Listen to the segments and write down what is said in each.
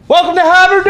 Welcome to Haverdome!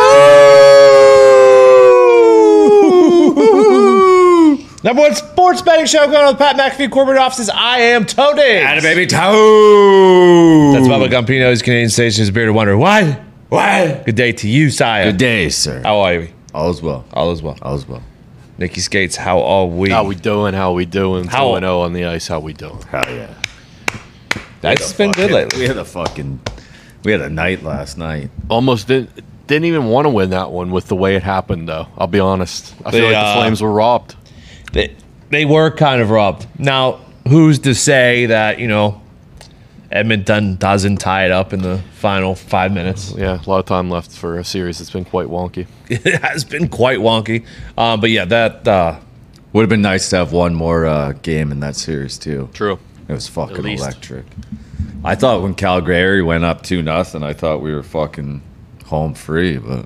Number one sports betting show going on with Pat McAfee corporate offices. I am Tony. Atta baby Toe. That's Bubba Gumpino's Canadian Station's Bearded Wonder. What? Good day to you, Sire. Good day, sir. How are you? All is well. All is well. All is well. Nikki Skates, how are we? How we doing? How we doing? How- 2-0 on the ice. How we doing? Hell yeah. That's been good lately. We had a night last night. Almost didn't even want to win that one with the way it happened, though. I'll be honest. I feel like the Flames were robbed. They were kind of robbed. Now, who's to say that, Edmonton doesn't tie it up in the final 5 minutes? Yeah, a lot of time left for a series that's been quite wonky. It has been quite wonky. But yeah, that... Would have been nice to have one more game in that series, too. True. It was fucking At least. electric. I thought when Calgary went up 2-0, I thought we were fucking home free, but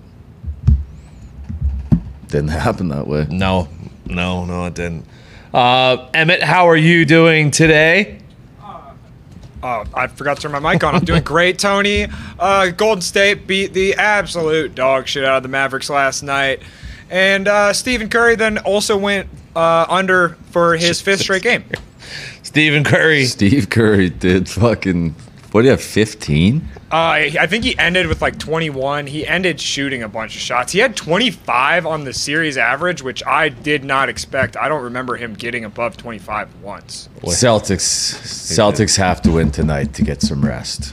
didn't happen that way. No, it didn't. Emmett, how are you doing today? Oh, I forgot to turn my mic on. I'm doing great, Tony. Golden State beat the absolute dog shit out of the Mavericks last night. And Stephen Curry then also went under for his fifth straight game. Stephen Curry. Steve Curry did fucking, what do you have, 15? I think he ended with like 21. He ended shooting a bunch of shots. He had 25 on the series average, which I did not expect. I don't remember him getting above 25 once. Celtics have to win tonight to get some rest.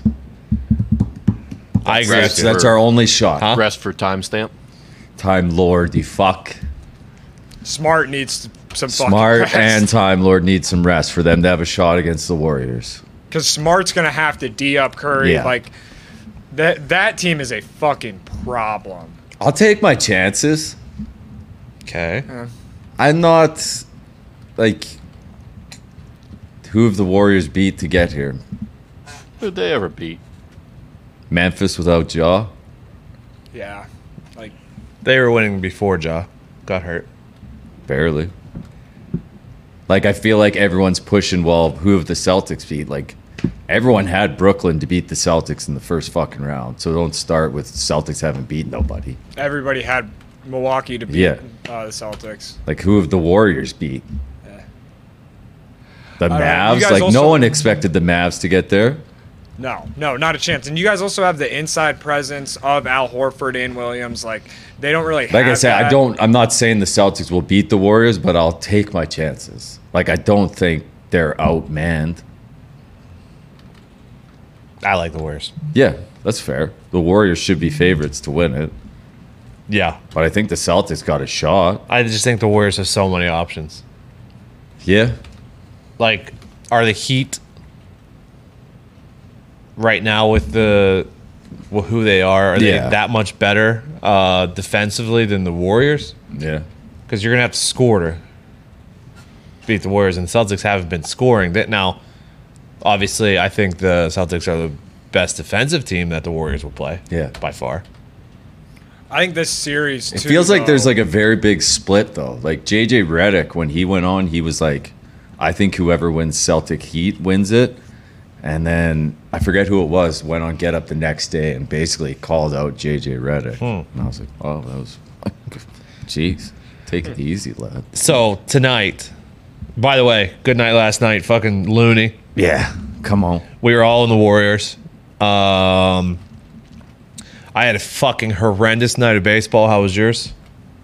I agree. That's our only shot. Huh? Rest for timestamp. Time Lord, the fuck. Smart needs some fucking Smart rest. and Time Lord need some rest for them to have a shot against the Warriors. Because Smart's going to have to D up Curry. Yeah. Like, that team is a fucking problem. I'll take my chances. Okay. I'm not, like, who have the Warriors beat to get here? Who'd they ever beat? Memphis without Ja? Yeah. Like, They were winning before Ja got hurt. Barely. Like, I feel like everyone's pushing, well, who have the Celtics beat? Like, everyone had Brooklyn to beat the Celtics in the first fucking round. So don't start with Celtics haven't beat nobody. everybody had Milwaukee to beat Yeah. the Celtics. Like, who have the Warriors beat? Yeah. The don't know. You Mavs? guys Like, no also- one expected the Mavs to get there. No, not a chance. And you guys also have the inside presence of Al Horford and Williams. Like, they don't really have Like I said, that. I'm not saying the Celtics will beat the Warriors, but I'll take my chances. Like, I don't think they're outmanned. I like the Warriors. Yeah, that's fair. The Warriors should be favorites to win it, Yeah. but I think the Celtics got a shot. I just think the Warriors have so many options. Yeah. Like, are the Heat right now with who they are they Yeah. that much better defensively than the Warriors? Yeah. Because you're gonna have to score to beat the Warriors, and the Celtics haven't been scoring. That now, obviously, I think the Celtics are the best defensive team that the Warriors will play. Yeah. By far. I think this series, It too, feels like there's though- like a very big split though. Like JJ Redick, when he went on, he was like, I think whoever wins Celtic Heat wins it. And then I forget who it was, went on Get Up the next day and basically called out JJ Redick. And I was like, oh, that was, jeez, take it easy, lad. So tonight, by the way, good night last night, fucking loony. Yeah, come on. We were all in the Warriors. I had a fucking horrendous night of baseball. How was yours?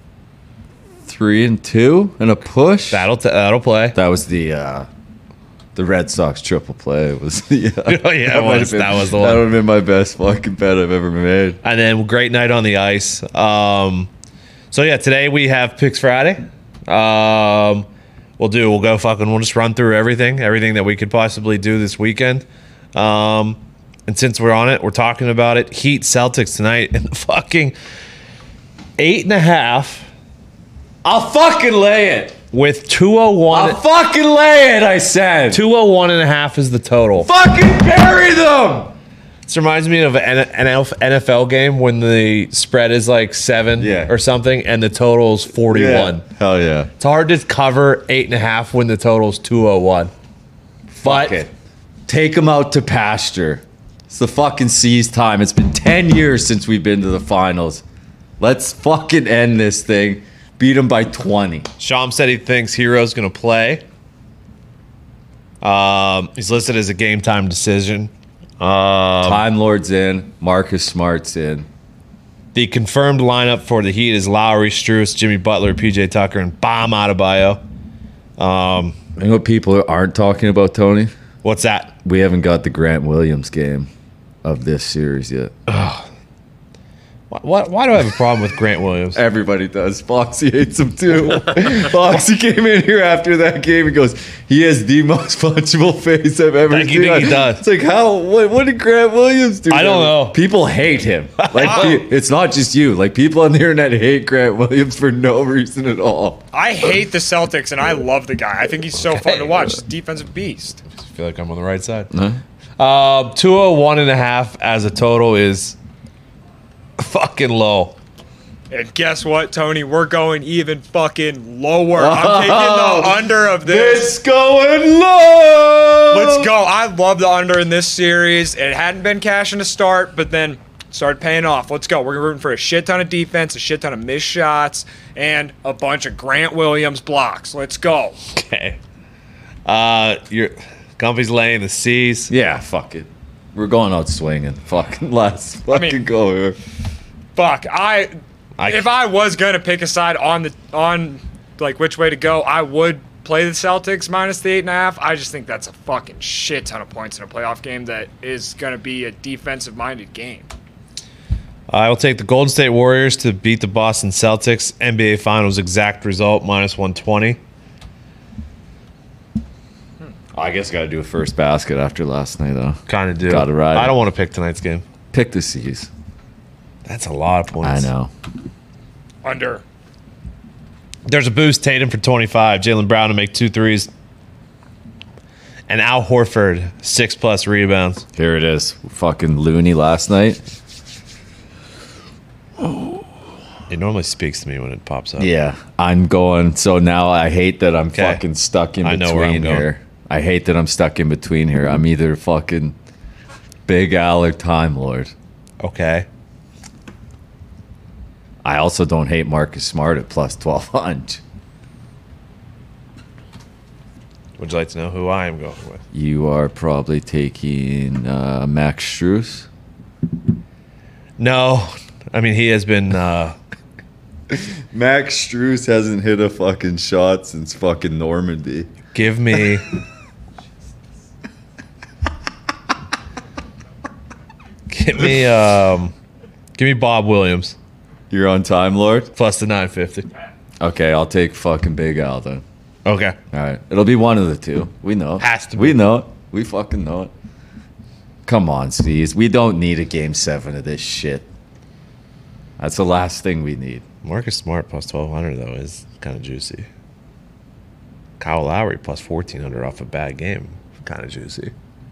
3-2 and a push. That'll play. That was the Red Sox triple play. It was the Oh, yeah, it might was. have been- That was the That one. would have been my best fucking bet I've ever made. And then great night on the ice. So yeah, today we have Picks Friday. We'll just run through everything that we could possibly do this weekend. And since we're on it, we're talking about it. Heat Celtics tonight in the fucking 8.5 I'll fucking lay it. with 201. I'll fucking lay it, I said. 201.5 is the total. Fucking bury them. This reminds me of an NFL game when the spread is like 7 Yeah. or something and the total is 41. Yeah. Hell yeah. It's hard to cover 8.5 when the total's 201. But Fuck it. Take them out to pasture. It's the fucking C's time. It's been 10 years since we've been to the finals. Let's fucking end this thing. Beat them by 20. Sham said he thinks Hero's going to play. He's listed as a game time decision. Time Lord's in. Marcus Smart's in. The confirmed lineup for the Heat is Lowry, Strus, Jimmy Butler, PJ Tucker, and Bam Adebayo. You know what people aren't talking about, Tony? What's that? We haven't got the Grant Williams game of this series yet. Why do I have a problem with Grant Williams? Everybody does. Foxy hates him too. Foxy came in here after that game and goes, he has the most punchable face I've ever Like, seen. you think he does? It's like, how? What did Grant Williams do? I don't know. People hate him. Like, it's not just you. Like, people on the internet hate Grant Williams for no reason at all. I hate the Celtics, and I love the guy. I think he's so fun to watch. He's a defensive beast. I feel like I'm on the right side. Huh? 201.5 as a total is fucking low. And guess what, Tony? We're going even fucking lower. I'm taking the under of this. It's going low. Let's go. I love the under in this series. It hadn't been cashing to start, but then started paying off. Let's go. We're rooting for a shit ton of defense, a shit ton of missed shots, and a bunch of Grant Williams blocks. Let's go. Okay. Your Gumpy's laying the C's. Yeah, fuck it. We're going out swinging. Fucking let's fucking go here. Fuck. If I was gonna pick a side on like which way to go, I would play the Celtics minus the 8.5. I just think that's a fucking shit ton of points in a playoff game that is gonna be a defensive-minded game. I will take the Golden State Warriors to beat the Boston Celtics. NBA Finals exact result minus 120. I guess got to do a first basket after last night, though. Kind of do. Gotta ride I it. don't want to pick tonight's game. Pick the C's. That's a lot of points. I know. Under. There's a boost. Tatum for 25. Jaylen Brown to make 2 threes. And Al Horford, 6+ rebounds. Here it is. Fucking loony last night. It normally speaks to me when it pops up. Yeah, I'm going. So now I hate that I'm 'Kay. fucking stuck in I know where I'm between going. here. I hate that I'm stuck in between here. I'm either fucking Big Al or Time Lord. Okay. I also don't hate Marcus Smart at plus 1200. Would you like to know who I am going with? You are probably taking Max Strus. No. I mean, he has been... Max Strus hasn't hit a fucking shot since fucking Normandy. give me... Give me Bob Williams You're on Time Lord? plus the 950. Okay, I'll take fucking Big Al then. Okay. All right. It'll be one of the two. We know. it. Has to be. We know it. We fucking know it. Come on, Steez. We don't need a game 7 of this shit. That's the last thing we need. Marcus Smart plus 1,200, though, is kind of juicy. Kyle Lowry plus 1,400 off a bad game. Kind of juicy.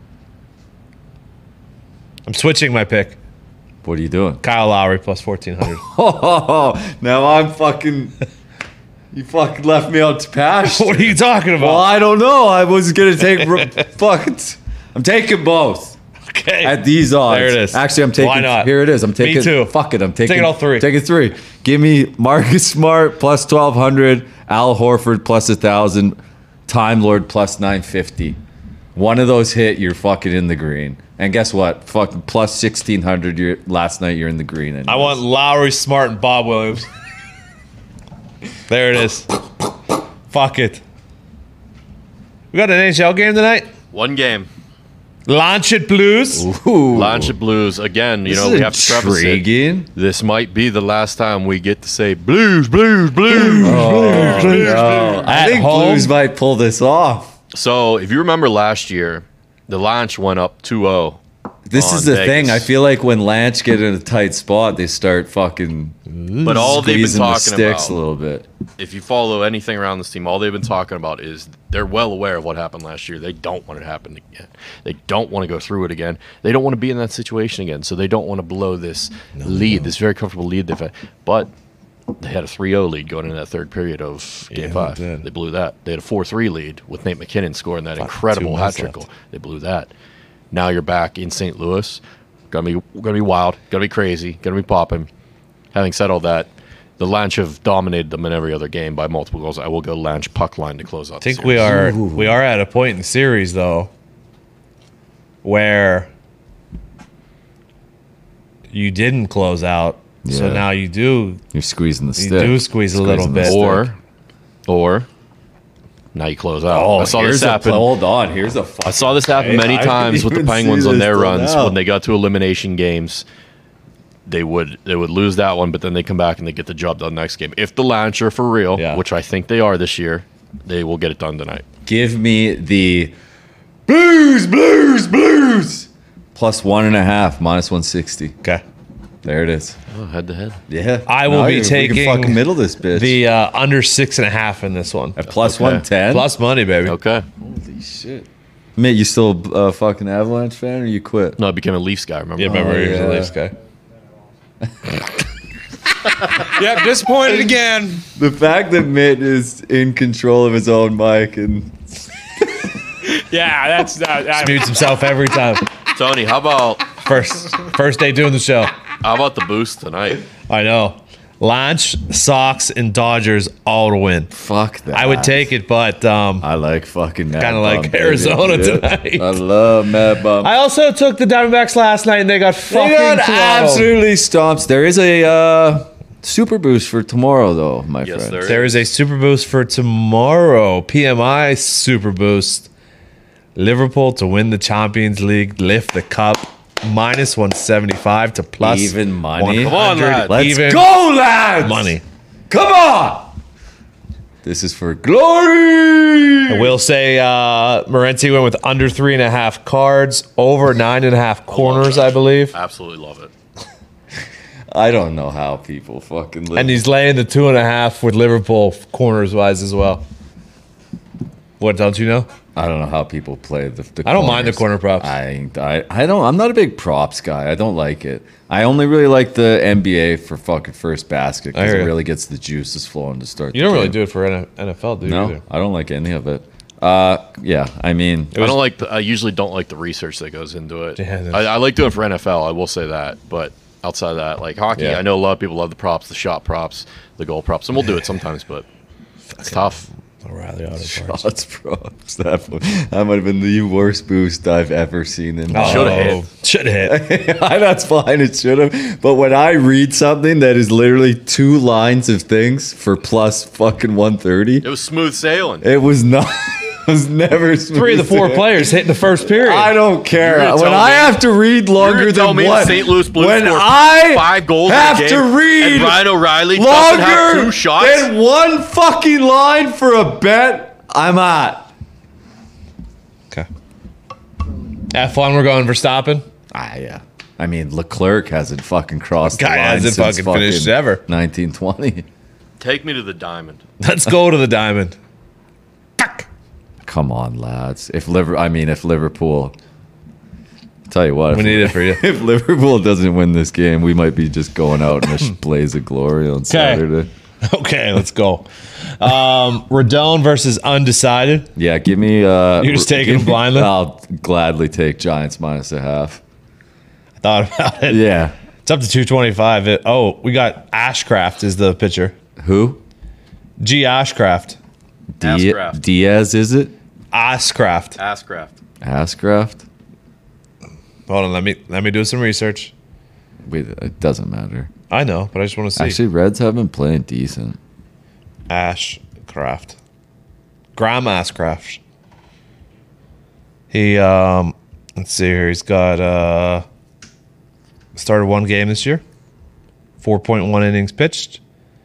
I'm switching my pick. What are you doing? Kyle Lowry plus 1,400. Oh, now I'm fucking... You fucking left me out to pasture. What are you talking about? Well, I don't know. I was going to take... fucking... I'm taking both. Okay. At these odds. There it is. Actually, I'm taking... Why not? Here it is. I'm taking... too. Fuck it. I'm taking... Taking all three. Taking 3. Give me Marcus Smart plus 1,200. Al Horford plus 1,000. Time Lord plus 950. One of those hit, you're fucking in the green. And guess what? Fucking plus 1,600 last night, you're in the green. Anyways. I want Lowry, Smart, and Bob Williams. There it is. Fuck it. We got an NHL game tonight? One game. Launch it, Blues. Ooh. Launch it Blues. Again, you This know, is we have to preface it. intriguing. This might be the last time we get to say Blues, Blues, Blues. No, I At think home? Blues might pull this off. So, if you remember last year, the launch went up 2-0. This on is the Vegas. thing. I feel like when Lance get in a tight spot, they start fucking But all they've been squeezing the talking sticks about, a little bit. if you follow anything around this team, all they've been talking about is they're well aware of what happened last year. They don't want it to happen again. They don't want to go through it again. They don't want to be in that situation again. So they don't want to blow this lead, this very comfortable lead they've had. But they had a 3-0 lead going into that third period of Game 5. they did. They blew that. They had a 4-3 lead with Nate McKinnon scoring that Fuck, incredible 2 hat minutes trick. left. They blew that. Now you're back in St. Louis. Gonna be wild. Gonna be crazy. Gonna be popping. Having said all that, the Lanch have dominated them in every other game by multiple goals. I will go Lanch puck line to close out. I think we are at a point in the series though where you didn't close out, so Yeah. now you do. You're squeezing the You stick. do squeeze a little Squeezing the bit. stick. Or now you close out. Oh, I saw here's this a happen. hold on. Here's a. I saw this happen Hey, many I times with the didn't even Penguins see on this their till runs now. when they got to elimination games. They would lose that one, but then they come back and they get the job done next game. If the Lanch are for real, Yeah. which I think they are this year, they will get it done tonight. Give me the Blues, Blues, Blues. Plus 1.5, minus 160. Okay. There it is. Oh, head to head. Yeah. I will be we can taking fucking middle this bitch. The under 6.5 in this one. At plus Okay. 110. Plus money, baby. Okay. Holy shit. Mate, you still a fucking Avalanche fan or you quit? No, I became a Leafs guy. Remember? Yeah, remember he was yeah. a Leafs guy. Yep, disappointed again. The fact that Mitt is in control of his own mic and Yeah, that's Mutes himself every time. Tony, how about First day doing the show. the boost tonight? I know. Lanch, Sox, and Dodgers all to win. fuck that. I would take it, but I like fucking Mad Kinda Bum, like baby. Arizona Yeah. tonight. I love Mad Bum. I also took the Diamondbacks last night, and they got fucking They got throttled. absolutely stomps. There is a super boost for tomorrow, though, my Yes, friend. there There is a super boost for tomorrow. PMI super boost. Liverpool to win the Champions League, lift the cup. Minus 175 to plus Even money? 100 Come on, lads. Let's even go, lads! money. Come on! This is for glory! I will say Morency went with under 3.5 cards, over 9.5 corners, I believe. Absolutely love it. I don't know how people fucking live. And he's laying the 2.5 with Liverpool corners wise as well. What, don't you know? I don't know how people play the I don't mind the corners. corner props. I don't. I'm not a big props guy. I don't like it. I only really like the NBA for fucking first basket I because hear it you. really gets the juices flowing to start. You the don't really game. do it for NFL, do you? No, either? I don't like any of it. Yeah, I mean, I don't like. I usually don't like the research that goes into it. Yeah, that's- I like doing it for NFL. I will say that, but outside of that, like hockey, Yeah. I know a lot of people love the props, the shot props, the goal props, and we'll do it sometimes, but it's tough. O'Reilly Auto Parts. shots props. That might have been the worst boost I've ever seen in my Shoulda hit. Should have hit. That's fine. It should have. But when I read something that is literally 2 lines of things for plus fucking 130, It was smooth sailing. it was not. It was never 3 of the 4 smooth. players hit in the first period. I don't care. You're gonna When tell I me- have to read longer You're gonna tell than me the what? St. Louis Blues when scored I 5 goals have in a to game, read and Ryan O'Reilly doesn't have 2 shots. than one fucking line for a bet, I'm at. Okay. F1, we're going for stopping. Yeah. I mean, Leclerc hasn't fucking crossed Guy the line hasn't since fucking finished ever. 1920. Take me to the diamond. Let's go to the diamond. Fuck. Come on, lads. If Liverpool, tell you what, We need it for you. If Liverpool doesn't win this game, we might be just going out in a blaze of glory on Saturday. Okay, let's go. Redone versus undecided. Yeah, give me. You're just taking give me- blindly? I'll gladly take Giants minus a half. I thought about it. Yeah. It's up to 225. We got Ashcraft is the pitcher. Who? G. Ashcraft. Ascraft. Diaz, is it? Ashcraft. Asscraft. Ascraft? Hold on, let me do some research. Wait, it doesn't matter. I know, but I just want to see. Actually, Reds have been playing decent. Ashcraft. Graham Ashcraft. He let's see here. He's got started 1 game this year. 4.1 innings pitched.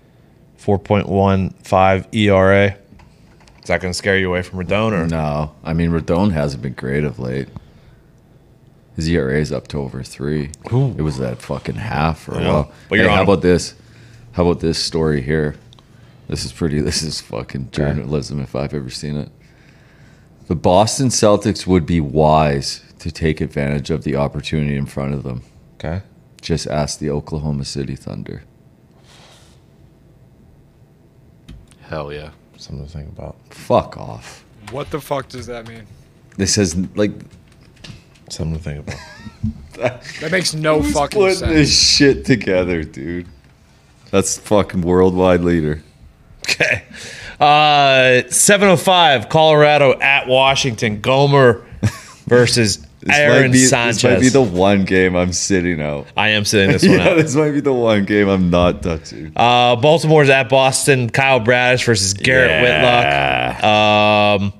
4.15 ERA. Is that going to scare you away from Redone? Or? No, I mean Rodon hasn't been great of late. His ERA is up to over 3. Ooh. It was that fucking half for a I know. while. But you're Hey, on how him. about this? How about this story here? This is fucking journalism if I've ever seen it. The Boston Celtics would be wise to take advantage of the opportunity in front of them. Okay. Just ask the Oklahoma City Thunder. Hell yeah. Something to think about. Fuck off. What the fuck does that mean? This has like Something to think about. That makes no Who's fucking putting sense. this shit together, dude? That's fucking worldwide leader. Okay. 7:05, Colorado at Washington. Gomer versus Aaron Sanchez. This might be the one game I'm sitting out. I am sitting this one Yeah, out. this might be the one game I'm not touching. Baltimore's at Boston. Kyle Bradish versus Garrett Whitlock.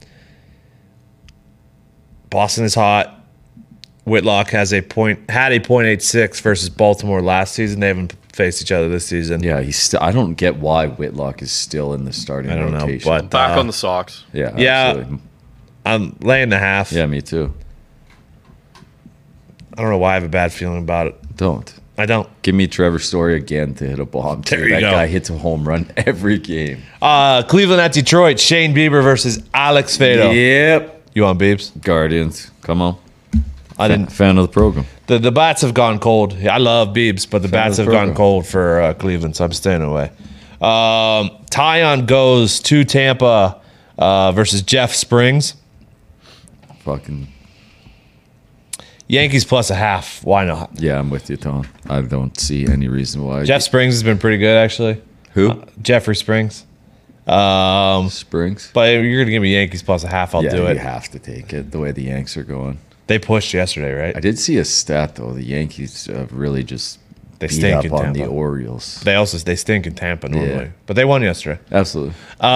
Boston is hot. Whitlock had a .86 versus Baltimore last season. They haven't faced each other this season. Yeah, he's still. I don't get why Whitlock is still in the starting I don't know, rotation. but Back on the Sox. yeah, Yeah. absolutely. I'm laying the half. Yeah, me too. I don't know why I have a bad feeling about it. Don't I don't. give me Trevor Story again to hit a bomb. There Dude, you that go. guy hits a home run every game. Cleveland at Detroit. Shane Bieber versus Alex Fado. Yep. You on Biebs? Guardians, come on. I didn't. Fan of the program. The bats have gone cold. I love Biebs, but the Fan bats of have the gone program. cold for Cleveland, so I'm staying away. Tyon goes to Tampa versus Jeff Springs. Fucking Yankees plus a half. Why not? yeah, I'm with you, Tom. I don't see any reason why. Jeff Springs has been pretty good, actually. Who? Jeffrey Springs. Springs. But you're going to give me Yankees plus a half, I'll Yeah, do you it. have to take it the way the Yanks are going. They pushed yesterday, right? I did see a stat though. The Yankees really just They beat stink up in on the Tampa. Orioles. They stink in Tampa normally, Yeah. but they won yesterday. Absolutely.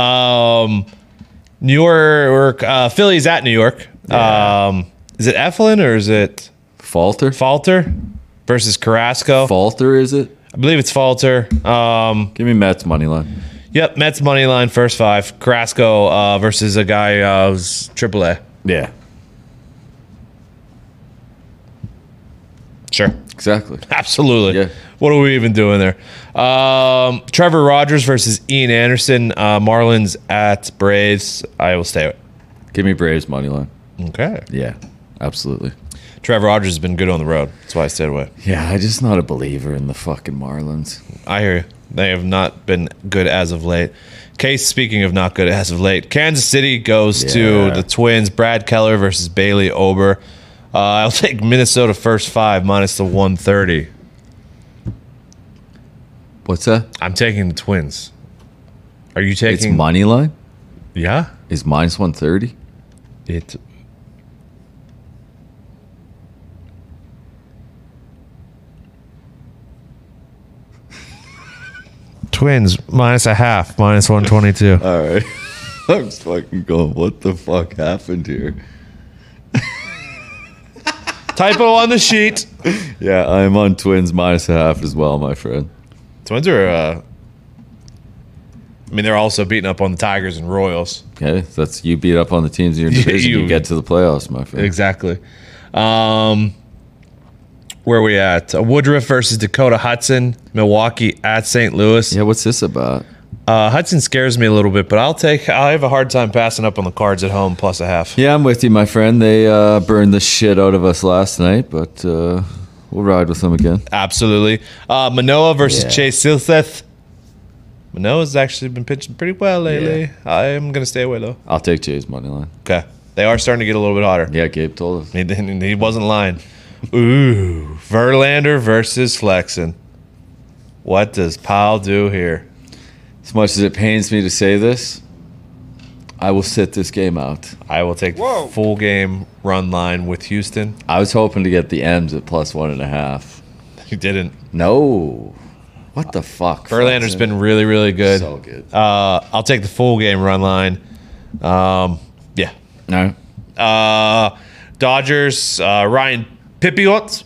New York, Phillies at New York. Yeah. Is it Eflin or is it Falter. Falter versus Carrasco? Falter is it? I believe it's Falter. Give me Mets money line. Yep, Mets money line first five. Carrasco versus a guy who's AAA. Yeah, Sure, exactly. absolutely. Yeah. What are we even doing there? Trevor Rogers versus Ian Anderson. Marlins at Braves. I will stay with. Give me Braves money line. Okay. Yeah, absolutely. Trevor Rogers has been good on the road. That's why I stayed away. Yeah, I'm just not a believer in the fucking Marlins. I hear you. They have not been good as of late. Case, speaking of not good as of late, Kansas City goes to Yeah. the Twins. Brad Keller versus Bailey Ober. I'll take Minnesota first five minus the 130. What's that? I'm taking the Twins. Are you It's taking? money line. Yeah. Is minus 130? It. Twins minus a half, minus 122. All right. I'm just fucking going. What the fuck happened here? Typo on the sheet. Yeah, I'm on Twins minus a half as well, my friend. Twins are. I mean, they're also beating up on the Tigers and Royals. Okay, that's you beat up on the teams in your division. You- You get to the playoffs, my friend. Exactly. Where are we at? Woodruff versus Dakota Hudson. Milwaukee at St. Louis. Yeah, what's this about? Hudson scares me a little bit, but I have a hard time passing up on the Cards at home plus a half. Yeah, I'm with you, my friend. They burned the shit out of us last night, but we'll ride with them again. Absolutely. Manoa versus Yeah. Chase Silseth. Manoa's actually been pitching pretty well lately. I am going to stay away, though. I'll take Jay's money line. Okay. They are starting to get a little bit hotter. Yeah, Gabe told us. He wasn't lying. Ooh. Verlander versus Flexen. What does Powell do here? As much as it pains me to say this, I will sit this game out. I will take Whoa. the full game run line with Houston. I was hoping to get the M's at plus 1.5. He didn't. No. What the fuck? Verlander's Flexen? been really, really good. So good. I'll take the full game run line. Yeah. No. Dodgers, Ryan Pipiot.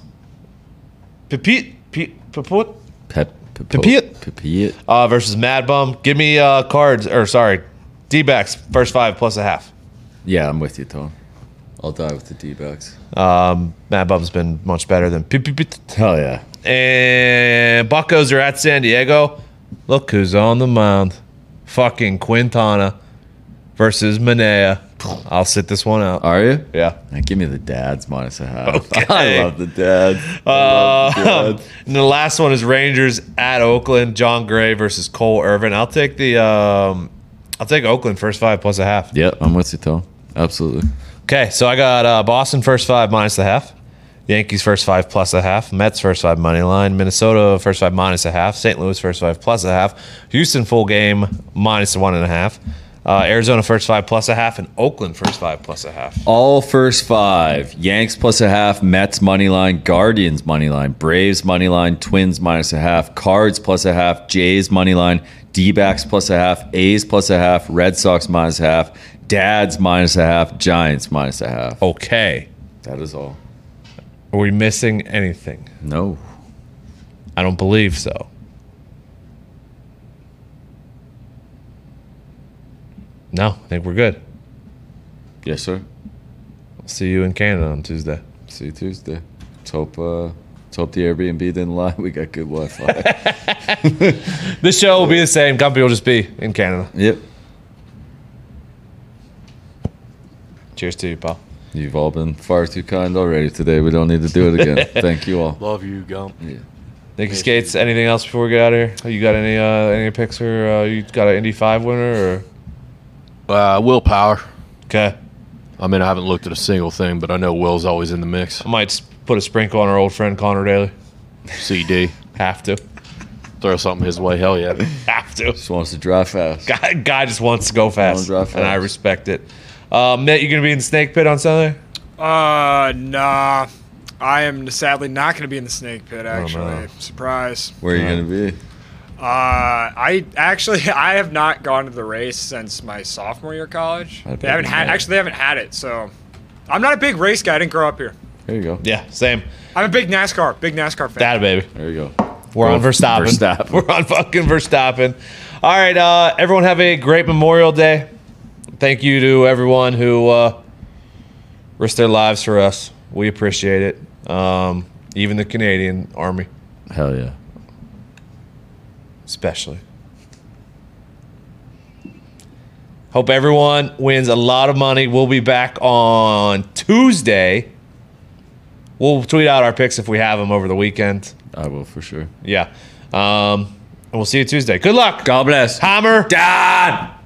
Pipit Pepiot. versus Mad Bum. Give me D-backs, first five plus a half. Yeah, I'm with you, Tom. I'll die with the D-backs. Mad Bum's been much better than Pipit. Hell yeah. And Buccos are at San Diego. Look who's on the mound. Fucking Quintana versus Manea. I'll sit this one out. Are you? Yeah. Now give me the dads minus a half. Okay. I love the dads. I love the dads. And the last one is Rangers at Oakland. John Gray versus Cole Irvin. I'll take Oakland first five plus a half. Yep, I'm with you, Tom. Absolutely. Okay, so I got Boston first 5 minus the half. Yankees first 5 plus a half. Mets first 5 money line. Minnesota first 5 minus a half. St. Louis first 5 plus a half. Houston full game minus 1.5. Arizona first 5 plus a half, and Oakland first 5 plus a half. All first 5. Yanks plus a half. Mets money line. Guardians money line. Braves money line. Twins minus a half. Cards plus a half. Jays money line. D-backs plus a half. A's plus a half. Red Sox minus a half. Dads minus a half. Giants minus a half. Okay. That is all. Are we missing anything? No. I don't believe so. No, I think we're good. Yes, sir. I'll see you in Canada on Tuesday. See you Tuesday. Let's hope the Airbnb didn't lie. We got good Wi-Fi. This show will be the same. Company will just be in Canada. Yep. Cheers to you, pal. You've all been far too kind already today. We don't need to do it again. Thank you all. Love you, Gump. Yeah. Thank you, Skates. Anything else before we get out of here? You got any picks, or you got an Indy 5 winner? Or Willpower. okay, I mean, I haven't looked at a single thing, but I know Will's always in the mix. I might put a sprinkle on our old friend Connor Daly. CD. Have to. Throw something his way. Hell yeah. Have to. Just wants to drive fast. Guy just wants to go fast, drive fast. and I respect it. Mitt, you gonna be in the Snake Pit on Sunday? Nah. I am sadly not going to be in the Snake Pit, actually. no. Surprise. Where are you going to be? I have not gone to the race since my sophomore year of college. They haven't had it, so I'm not a big race guy. I didn't grow up here. There you go. Yeah, same. I'm a big NASCAR fan. That baby. There you go. We're on Verstappen. Verstappen. We're on fucking Verstappen. All right, everyone have a great Memorial Day. Thank you to everyone who risked their lives for us. We appreciate it. Even the Canadian Army, Hell yeah. especially. Hope everyone wins a lot of money. We'll be back on Tuesday. We'll tweet out our picks if we have them over the weekend. I will for sure. Yeah. And we'll see you Tuesday. Good luck. God bless. Hammer. Dad!